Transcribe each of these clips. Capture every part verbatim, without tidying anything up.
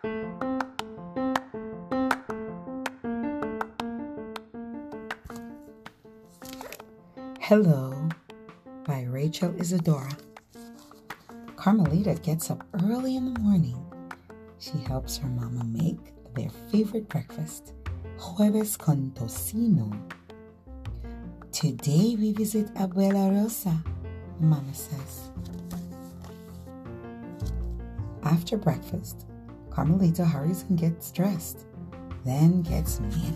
Hello by Rachel Isadora. Carmelita gets up early in the morning. She helps her mama make their favorite breakfast, Jueves con tocino. Today we visit Abuela Rosa, Mama says. After breakfast, Carmelita hurries and gets dressed, then gets Manny.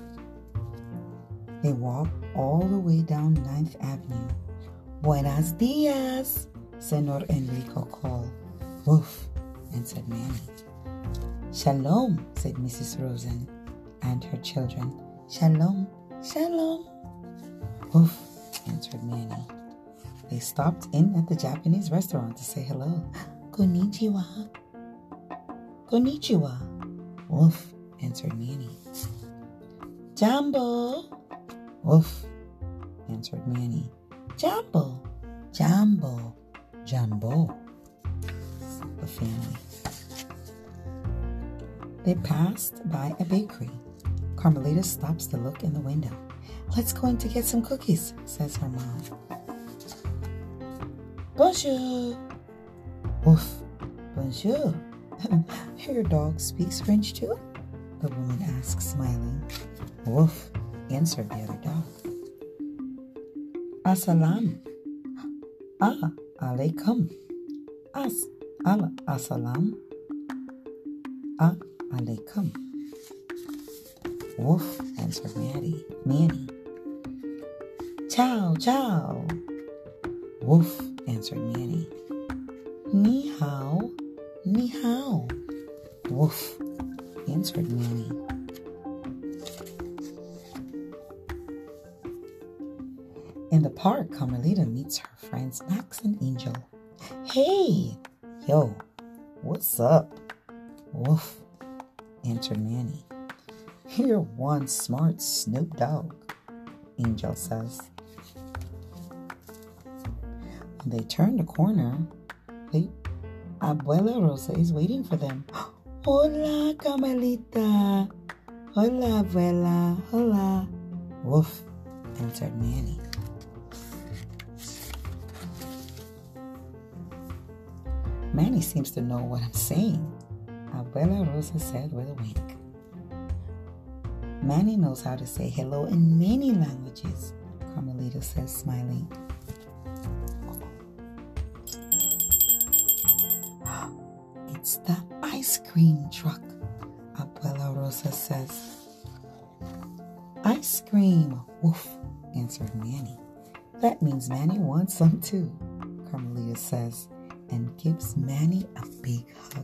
They walk all the way down ninth Avenue. Buenos dias, Senor Enrico called. Woof, answered Manny. Shalom, said Missus Rosen and her children. Shalom, shalom. Woof, answered Manny. They stopped in at the Japanese restaurant to say hello. Konnichiwa. Konnichiwa. Woof, answered Manny. Jumbo. Woof, answered Manny. Jumbo, Jumbo, Jumbo, the family. They passed by a bakery. Carmelita stops to look in the window. Let's go in to get some cookies, says her mom. Bonjour. Woof, bonjour. Your dog speaks French too? The woman asks, smiling. Woof, answered the other dog. Assalam. Ah, alaikum. As, ala, assalam. Ah, alaikum. Woof, answered Manny. Manny. Ciao, ciao. Woof, answered Manny. Ni hao, ni hao. Woof, answered Manny. In the park, Carmelita meets her friends Max and Angel. Hey! Yo, what's up? Woof, answered Manny. You're one smart Snoop Dogg, Angel says. When they turn the corner, they, Abuela Rosa is waiting for them. Hola, Carmelita. Hola, Abuela. Hola. Woof, answered Manny. Manny seems to know what I'm saying, Abuela Rosa said with a wink. Manny knows how to say hello in many languages, Carmelita says, smiling. It's the ice cream truck, Abuela Rosa says. Ice cream, woof, answered Manny. That means Manny wants some too, Carmelita says, and gives Manny a big hug.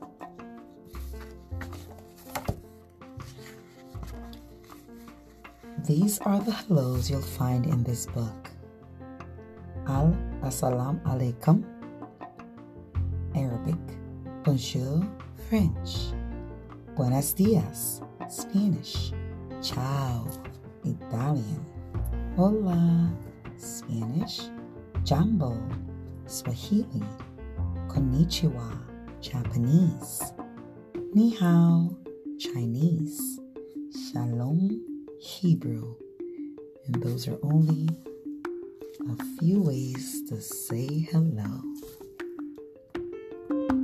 These are the hellos you'll find in this book. Al Assalam Alaikum, Arabic. Bonjour, French. Buenos dias, Spanish. Ciao, Italian. Hola, Spanish. Jumbo, Swahili. Konnichiwa, Japanese. Ni hao, Chinese. Shalom, Hebrew. And those are only a few ways to say hello.